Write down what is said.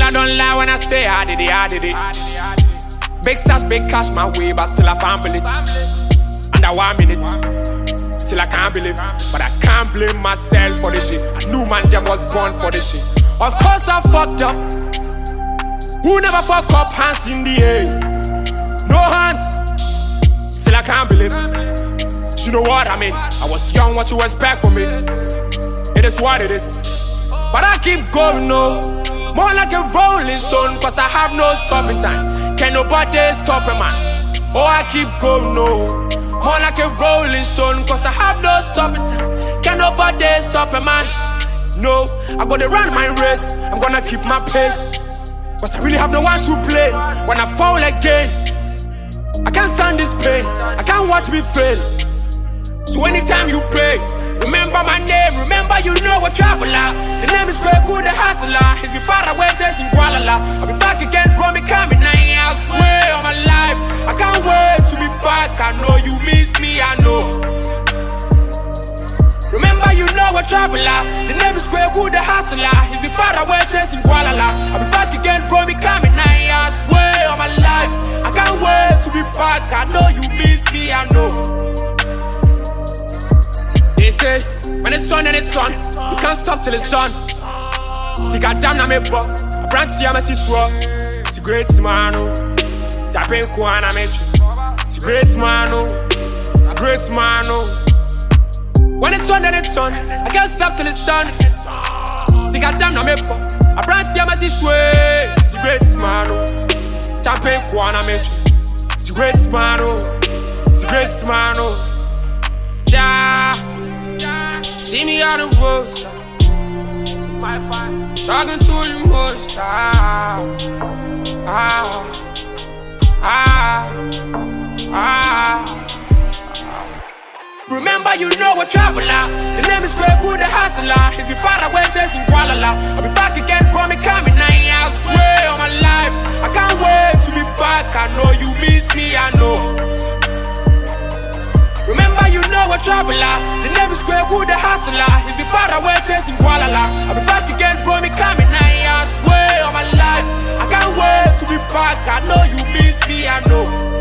I don't lie when I say I did it. Big stars, big cash my way, but still I can't believe. Under 1 minute, still I can't believe. But I can't blame myself for this shit. I knew man them was born for this shit. Of course I fucked up. Who never fuck up? Hands in the air. No hands. Still I can't believe. You know what I mean? I was young, what you expect from me? It is what it is. But I keep going, no. More like a rolling stone, cause I have no stopping time. Can't nobody stop a man. Oh, I keep going, no. More like a rolling stone, cause I have no stopping time. Can't nobody stop a man. No, I gotta run my race. I'm gonna keep my pace. Cause I really have no one to play. When I fall again, I can't stand this pain. I can't watch me fail. So anytime you pray, remember my name, remember you know a traveler. The name is Greg Good, the hustler. He's been far away, chasing Kuala. I'll be back again, bro, me coming. I swear on my life, I can't wait to be back. I know you miss me, I know. Remember you know a traveler. The name is Greg Good, the hustler. He's been far away, chasing Kuala. I'll be back again, bro, me coming. I swear on my life, I can't wait to be back. I know you miss me, I know. They say, when it's on and it's on, you can't stop till it's done. See, goddamn, I'm a buck. I brand see, I'm a siswa. See, great man, oh. Tapping Kuana, I'm a see, great man, oh. See, great man, oh. When it's on and it's on, I can't stop till it's done. See, goddamn, I'm a buck. I brand see, I'm a siswa. See, great man, oh. Tapping Kuana, I'm a see, great man, oh. See, great man, oh. Yeah. See me on the road, talking to you most. Remember you know a traveler. The name is Greg Good, the hustler. He's been far away, chasing Kuala. I'll be back again, bro, me coming. I swear on my life, I can't wait to be back. I know you miss me, I know. Remember you know a traveler. The name is Greg Good, the hustler. He's been far away, chasing Kuala. I'll be back again, bro, me coming. I swear on my life, I can't wait to be back. I know you miss me, I know.